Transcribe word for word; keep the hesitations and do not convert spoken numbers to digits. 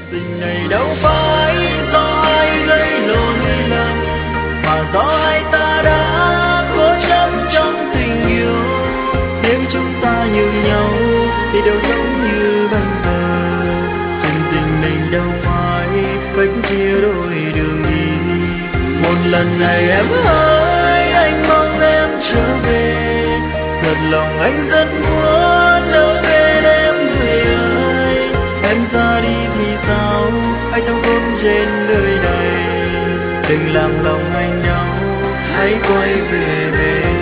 tình này đâu phải do ai gây lộn lầm, mà do hai ta đã cố chấp trong tình yêu. Nếu chúng ta như nhau thì đâu giống như bây giờ. Chuyện tình mình đâu phải phân chia đôi đường đi. Một lần này em ơi, anh mong em trở về. Thật lòng anh rất muốn ở bên em người ơi. Em ra đi thì sao, anh không còn trên đời này. Đừng làm lòng anh đau, hãy quay về bên.